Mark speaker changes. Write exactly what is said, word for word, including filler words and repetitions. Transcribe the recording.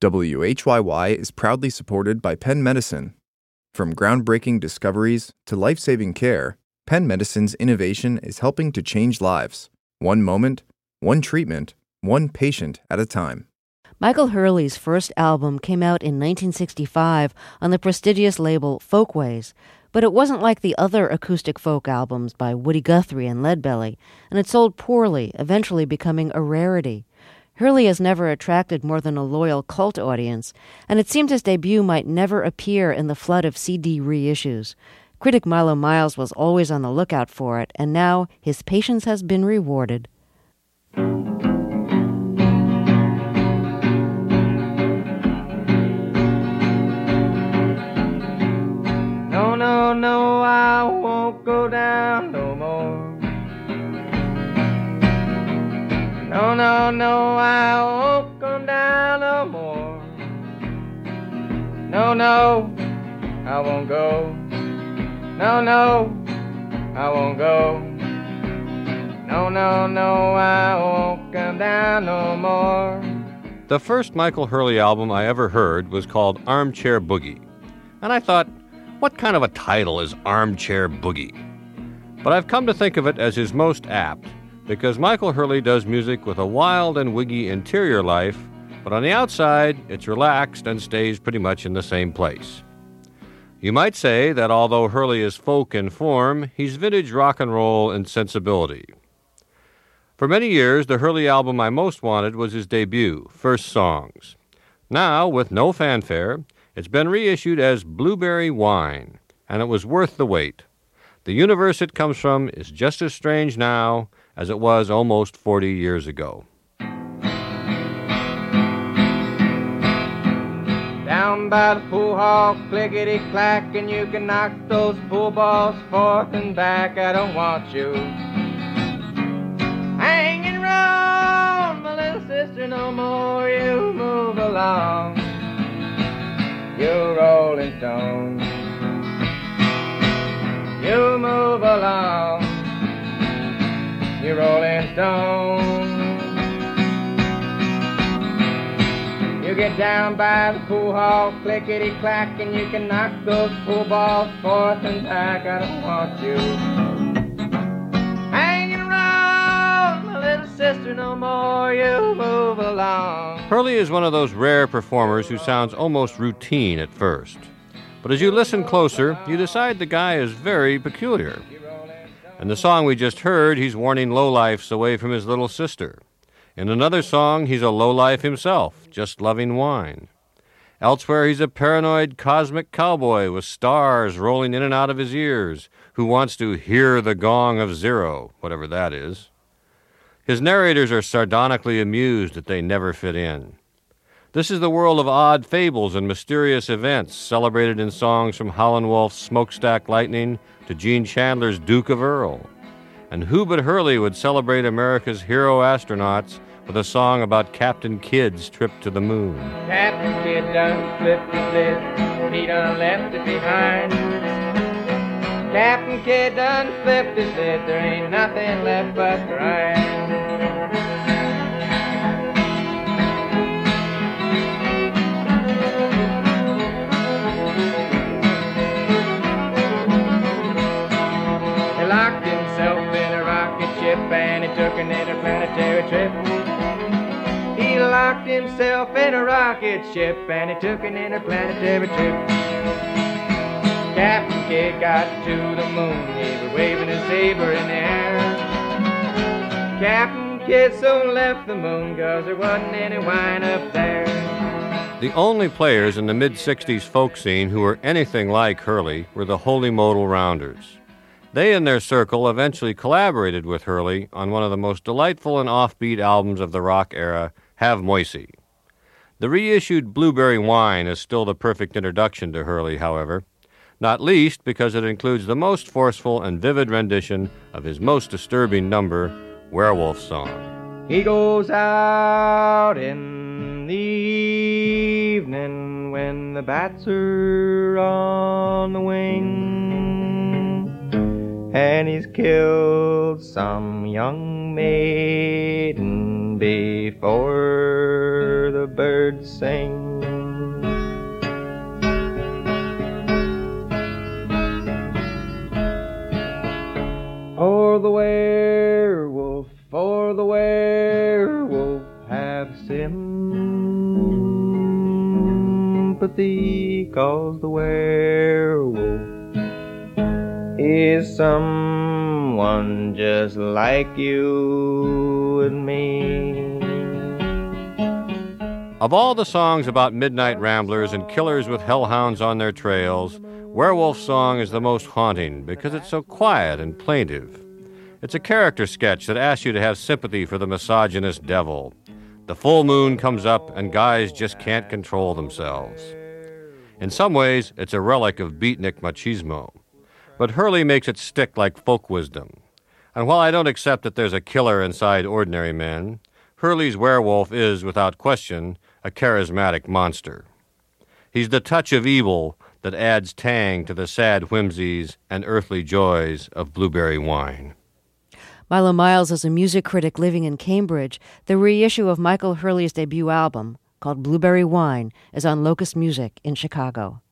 Speaker 1: W H Y Y is proudly supported by Penn Medicine. From groundbreaking discoveries to life-saving care, Penn Medicine's innovation is helping to change lives, one moment, one treatment, one patient at a time.
Speaker 2: Michael Hurley's first album came out in nineteen sixty-five on the prestigious label Folkways, but it wasn't like the other acoustic folk albums by Woody Guthrie and Leadbelly, and it sold poorly, eventually becoming a rarity. Hurley has never attracted more than a loyal cult audience, and it seemed his debut might never appear in the flood of C D reissues. Critic Milo Miles was always on the lookout for it, and now his patience has been rewarded.
Speaker 3: No, no, no, I won't go down no more. No, no, no, I won't come down no more. No, no, I won't go. No, no, I won't go. No, no, no, I won't come down no more.
Speaker 4: The first Michael Hurley album I ever heard was called Armchair Boogie. And I thought, what kind of a title is Armchair Boogie? But I've come to think of it as his most apt, because Michael Hurley does music with a wild and wiggy interior life, but on the outside, it's relaxed and stays pretty much in the same place. You might say that although Hurley is folk in form, he's vintage rock and roll in sensibility. For many years, the Hurley album I most wanted was his debut, First Songs. Now, with no fanfare, it's been reissued as Blueberry Wine, and it was worth the wait. The universe it comes from is just as strange now as it was almost forty years ago.
Speaker 3: Down by the pool hall, clickety-clack, and you can knock those pool balls forth and back. I don't want you hanging around, my little sister, no more. You move along, you rolling stone. You move along, you rolling stone. You get down by the pool hall, clickety-clack, and you can knock those pool balls forth and back. I don't want you hanging around, my little sister, no more. You move along.
Speaker 4: Hurley is one of those rare performers who sounds almost routine at first. But as you listen closer, you decide the guy is very peculiar. In the song we just heard, he's warning lowlifes away from his little sister. In another song, he's a lowlife himself, just loving wine. Elsewhere, he's a paranoid cosmic cowboy with stars rolling in and out of his ears, who wants to hear the gong of zero, whatever that is. His narrators are sardonically amused that they never fit in. This is the world of odd fables and mysterious events, celebrated in songs from Howlin' Wolf's Smokestack Lightning to Gene Chandler's Duke of Earl. And who but Hurley would celebrate America's hero astronauts with a song about Captain Kidd's trip to the moon?
Speaker 3: Captain Kidd done flipped his lid, he done left it behind. Captain Kidd done flipped his lid, there ain't nothing left but crying. He locked himself in a rocket ship and he took an interplanetary trip. He locked himself in a rocket ship and he took an interplanetary trip. Captain Kidd got to the moon, he was waving his saber in the air. Captain Kidd soon left the moon, cause there wasn't any wine up there.
Speaker 4: The only players in the mid-sixties folk scene who were anything like Hurley were the Holy Modal Rounders. They and their circle eventually collaborated with Hurley on one of the most delightful and offbeat albums of the rock era, Have Moisey. The reissued Blueberry Wine is still the perfect introduction to Hurley, however, not least because it includes the most forceful and vivid rendition of his most disturbing number, Werewolf Song.
Speaker 3: He goes out in the evening when the bats are on the wing, and he's killed some young maiden before the birds sing. For the werewolf, for the werewolf, have sympathy, 'cause the werewolf is someone just like you and me.
Speaker 4: Of all the songs about midnight ramblers and killers with hellhounds on their trails, Werewolf Song is the most haunting because it's so quiet and plaintive. It's a character sketch that asks you to have sympathy for the misogynist devil. The full moon comes up and guys just can't control themselves. In some ways, it's a relic of beatnik machismo. But Hurley makes it stick like folk wisdom. And while I don't accept that there's a killer inside ordinary men, Hurley's werewolf is, without question, a charismatic monster. He's the touch of evil that adds tang to the sad whimsies and earthly joys of blueberry wine.
Speaker 2: Milo Miles is a music critic living in Cambridge. The reissue of Michael Hurley's debut album, called Blueberry Wine, is on Locust Music in Chicago.